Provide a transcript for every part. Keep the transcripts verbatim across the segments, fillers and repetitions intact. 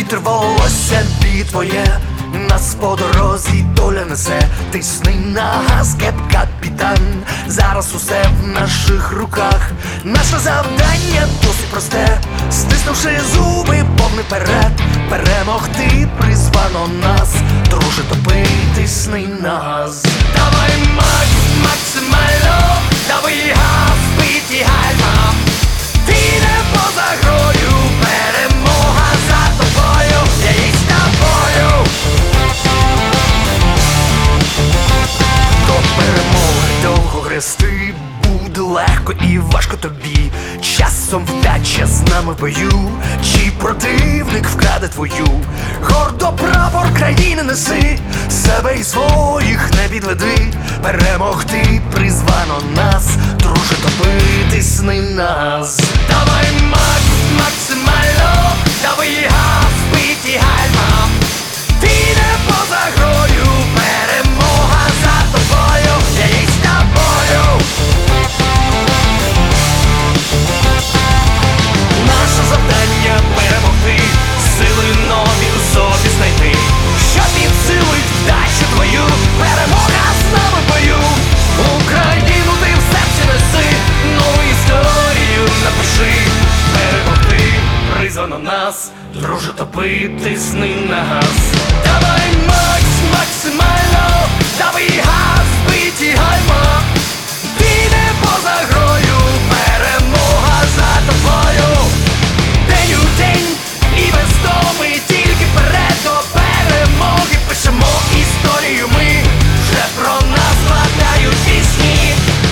вітер, волосся бі твоє, нас по дорозі доля несе, тисни на газ, кеп, капітан. Зараз усе в наших руках. Наше завдання досить просте, стиснувши зуби, повний вперед. Перемогти призвано нас, друже, топи, тисни на газ. Давай, Макс, максимально, давай газ, биті гальма. Ти не поза грою, перемога за тобою, я їх з тобою. До перемоги довго грести буде легко і важко тобі. Часом вдача з нами в бою, чи противник вкраде твою. Гордо прапор країни неси, себе і своїх не підведи. Перемогти призвано нас, друже, топи, тисни нас. Давай, Макс, максимально, давай газ, биті гальма. Ти не поза грою, перемога за тобою, я їх з тобою. Наше завдання перемогти, сили нові у собі знайти. Що підсилить вдачу твою, перемога з нами в бою. Україну ти в серці неси, нову історію напиши. Перемогти призвано нас, друже, топи, тисни на газ. Давай, Макс, максимально, давай газ, биті гальма. Ти не поза грою, перемога за тобою. День у день і без доми, тільки вперед до перемоги. Пишемо історію ми, вже про нас складають пісні.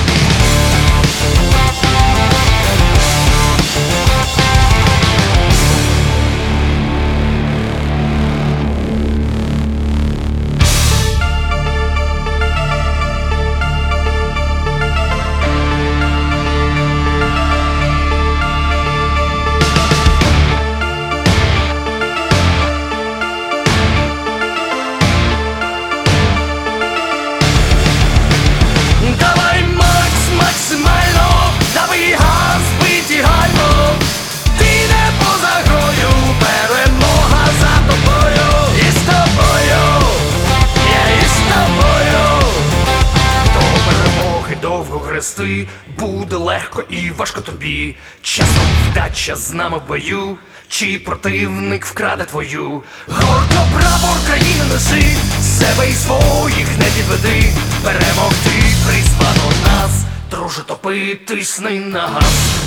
Буде легко і важко тобі. Часом вдача з нами в бою, чи противник вкраде твою. Гордо прапор країни неси, себе і своїх не підведи. Перемогти призвано нас, друже, топи, тисни на газ.